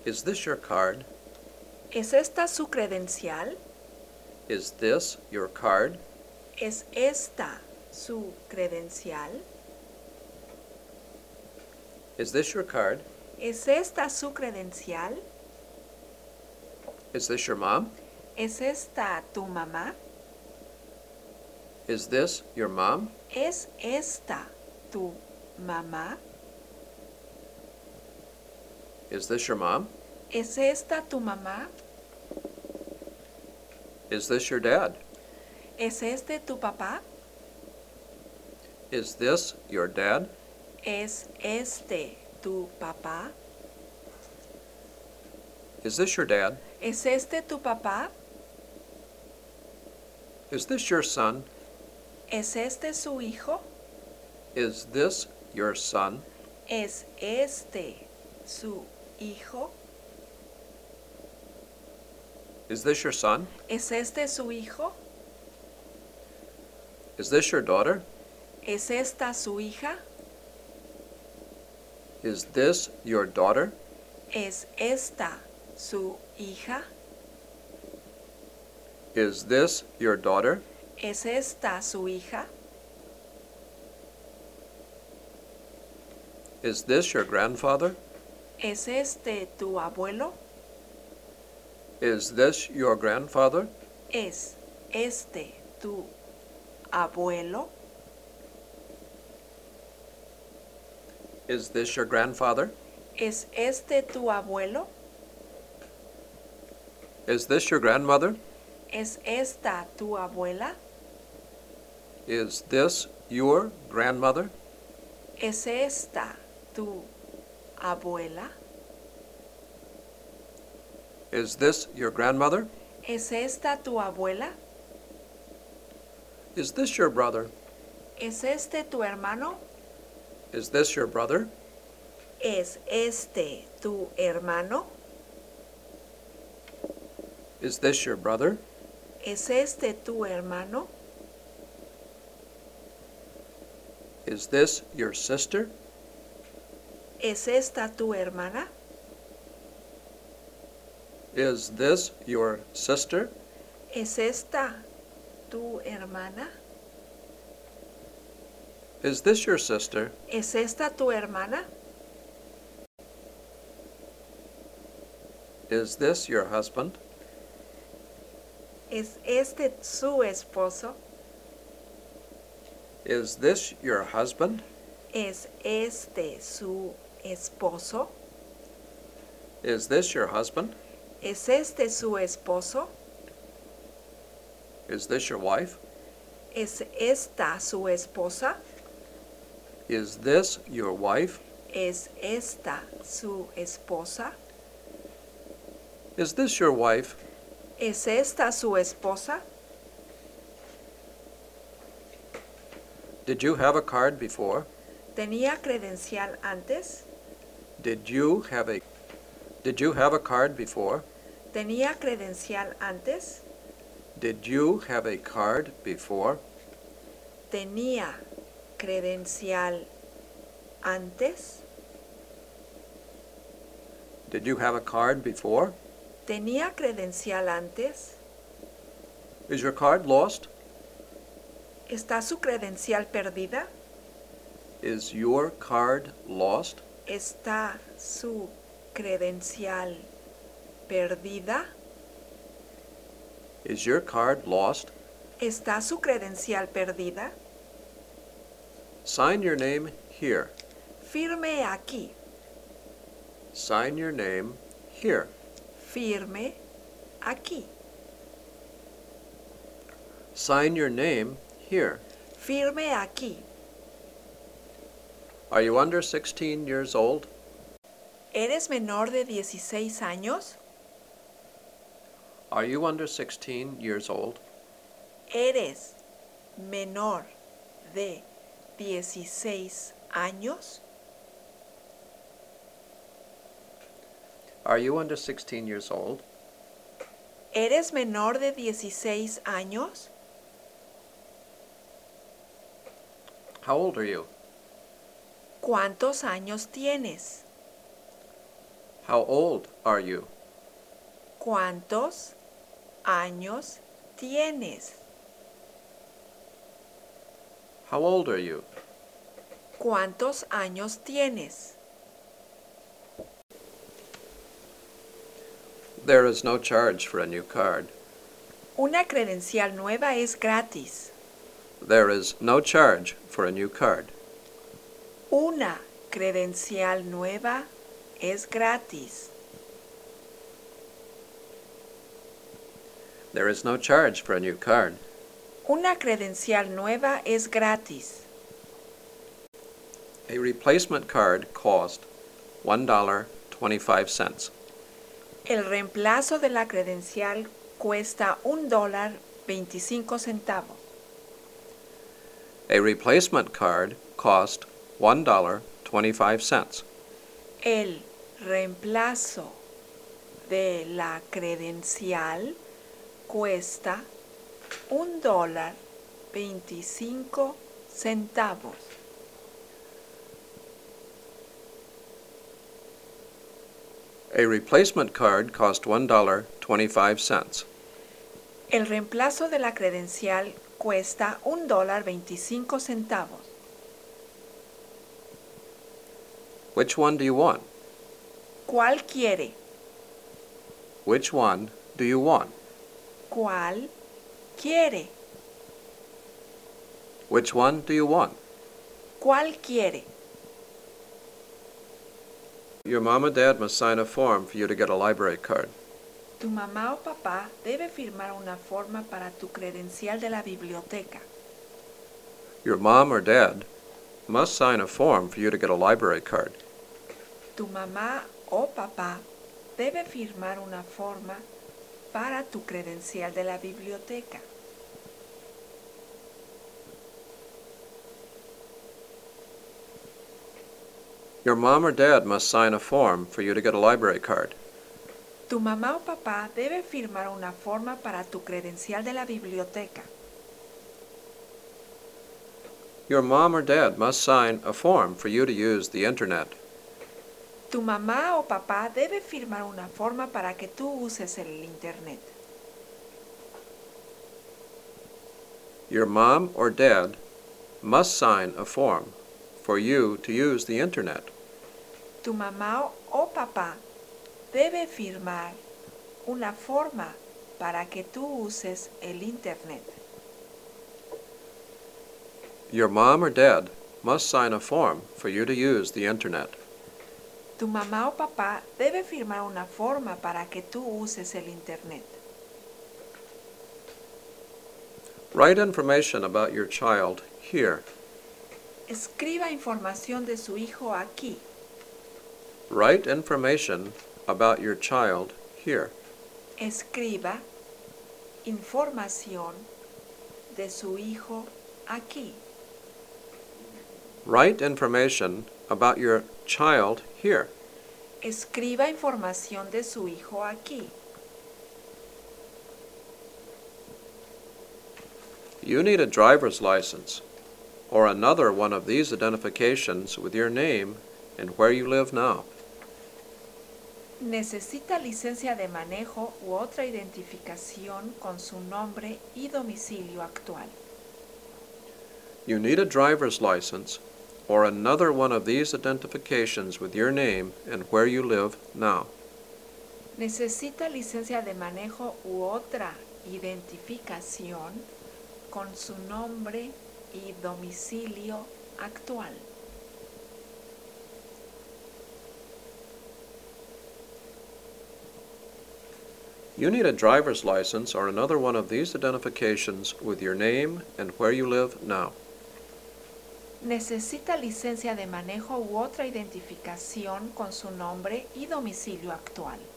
Is this your card? ¿Es esta su credencial? Is this your card? ¿Es esta su credencial? Is this your card? ¿Es esta su credencial? Is this your mom? ¿Es esta tu mamá? Is this your mom? ¿Es esta tu mamá? Is this your mom? ¿Es esta tu mamá? Is this your dad? ¿Es este tu papá? Is this your dad? ¿Es este tu papá? Is this your dad? ¿Es este tu papá? Is this your son? ¿Es este su hijo? Is this your son? ¿Es este su hijo? Is this your son? ¿Es este su hijo? Is this your daughter? ¿Es esta su hija? Is this your daughter? ¿Es esta su hija? Is this your daughter? ¿Es esta su hija? Is this your grandfather? ¿Es este tu abuelo? Is this your grandfather? ¿Es este tu abuelo? Is this your grandfather? ¿Es este tu abuelo? Is this your grandmother? ¿Es esta tu abuela? Is this your grandmother? ¿Es esta tu abuela? Is this your grandmother? ¿Es esta tu abuela? Is this your brother? ¿Es este tu hermano? Is this your brother? ¿Es este tu hermano? Is this your brother? ¿Es este tu hermano? Is this your sister? ¿Es esta tu hermana? Is this your sister? ¿Es esta tu hermana? Is this your sister? ¿Es esta tu hermana? Is this your husband? ¿Es este su esposo? Is this your husband? ¿Es este su esposo? Is this your husband? ¿Es este su esposo? Is this your wife? ¿Es esta su esposa? Is this your wife? ¿Es esta su esposa? Is this your wife? ¿Es esta su esposa? Did you have a card before? ¿Tenía credencial antes? Did you have a card before? ¿Tenía credencial antes? Did you have a card before? ¿Tenía credencial antes? Did you have a card before? ¿Tenía credencial antes? Is your card lost? ¿Está su credencial perdida? Is your card lost? ¿Está su credencial perdida? Is your card lost? ¿Está su credencial perdida? Sign your name here. Firme aquí. Sign your name here. Firme aquí. Sign your name here. Firme aquí. Are you under 16 years old? ¿Eres menor de 16 años? Are you under 16 years old? ¿Eres menor de 16 años? Are you under 16 years old? ¿Eres menor de 16 años? How old are you? ¿Cuántos años tienes? How old are you? ¿Cuántos años tienes? How old are you? ¿Cuántos años tienes? There is no charge for a new card. Una credencial nueva es gratis. There is no charge for a new card. Una credencial nueva es gratis. There is no charge for a new card. Una credencial nueva es gratis. A replacement card cost $1.25. El reemplazo de la credencial cuesta $1.25. A replacement card cost $1.25. El reemplazo de la credencial cuesta $1.25. A replacement card cost $1.25. El reemplazo de la credencial cuesta $1.25. Which one do you want? ¿Cuál quiere? Which one do you want? ¿Cuál quiere? Which one do you want? ¿Cuál quiere? Your mom and dad must sign a form for you to get a library card. Tu mamá o papá debe firmar una forma para tu credencial de la biblioteca. Your mom or dad must sign a form for you to get a library card. Tu mamá o papá debe firmar una forma para tu credencial de la biblioteca. Your mom or dad must sign a form for you to get a library card. Tu mamá o papá debe firmar una forma para tu credencial de la biblioteca. Your mom or dad must sign a form for you to use the internet. Tu mamá o papá debe firmar una forma para que tú uses el internet. Your mom or dad must sign a form for you to use the internet. Tu mamá o papá debe firmar una forma para que tú uses el internet. Your mom or dad must sign a form for you to use the internet. Tu mamá o papá debe firmar una forma para que tú uses el internet. Write information about your child here. Escriba información de su hijo aquí. Write information about your child here. Escriba información de su hijo aquí. Write information about your child here. Escriba información de su hijo aquí. You need a driver's license or another one of these identifications with your name and where you live now. Necesita licencia de manejo u otra identificación con su nombre y domicilio actual. You need a driver's license or another one of these identifications with your name and where you live now. Necesita licencia de manejo u otra identificación con su nombre y domicilio actual. You need a driver's license or another one of these identifications with your name and where you live now. Necesita licencia de manejo u otra identificación con su nombre y domicilio actual.